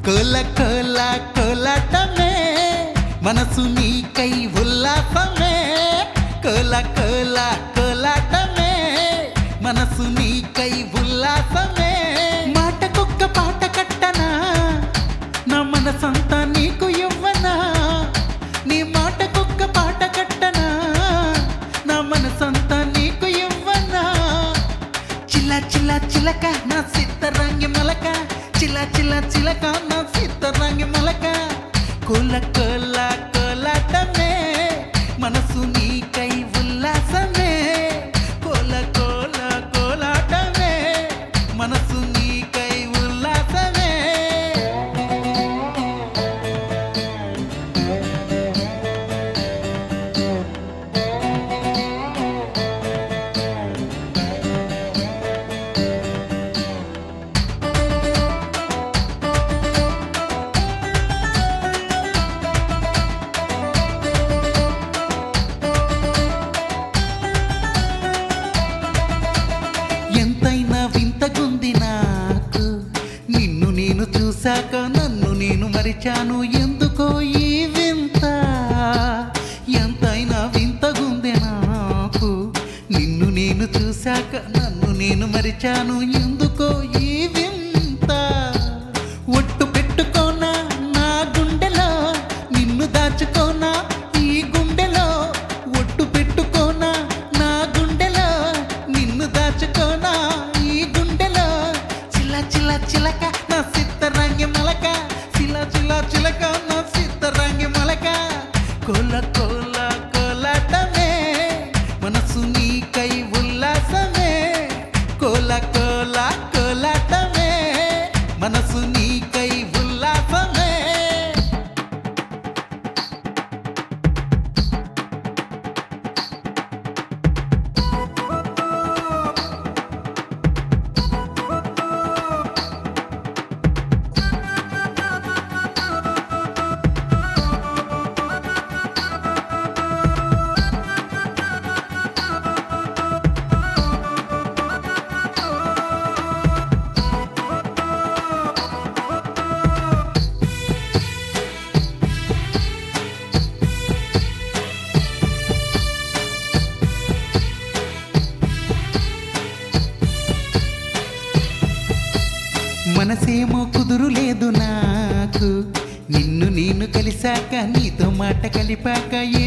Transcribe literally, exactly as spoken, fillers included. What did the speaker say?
కోల కోల కోలాటమే మనసు నీకై ఉల్లాసమే కోల కోల కోలాటమే మనసు నీకై ఉల్లాసమే మాటకొక్క పాట కట్టనా నా మనసంతా నీకు ఇవ్వనా నీ మాటకొక్క పాట కట్టనా నా మనసంతా నీకు ఇవ్వనా చిల్ల చిల్ల చిలక నా సిద్ధరంగి మలక చిల్ల చిల్ల చిలక నా సిద్ధరంగి మలక కోల కోల కోలాటమే మనసు నీకై ఉల్లాసమే కోల కోల కోలాటమే మనసు నీకై ఉల్లాసమే ఎంతైనా వింతగుంది నాకు నిన్ను నేను చూశాక నన్ను నేను మరిచాను ఎందుకో ఈ వింత ఎంతైనా వింతగుంది నాకు నిన్ను నేను చూశాక నన్ను నేను మరిచాను ఎందుకో ఈ వింత ఒట్టు పెట్టుకోనా నా గుండెలో నిన్ను దాచుకోనా ఈ గుండెలో ఒట్టు పెట్టుకోనా నా గుండెలో నిన్ను దాచుకోనా ఈ గుండెలో చిల్ల చిల్ల చిలక నా సిద్ధరంగి మలక చిల్ల చిల్ల చిలక నా సిద్ధరంగి మలక కోల కోల కోలాటమే మనసు నీకై ఉల్లాసమే కోల కోల కోలాటమే మనసు నీకై ఉల్లాసమే మనసేమో కుదురు లేదు నాకు నిన్ను నేను కలిశాక నీతో మాట కలిపాక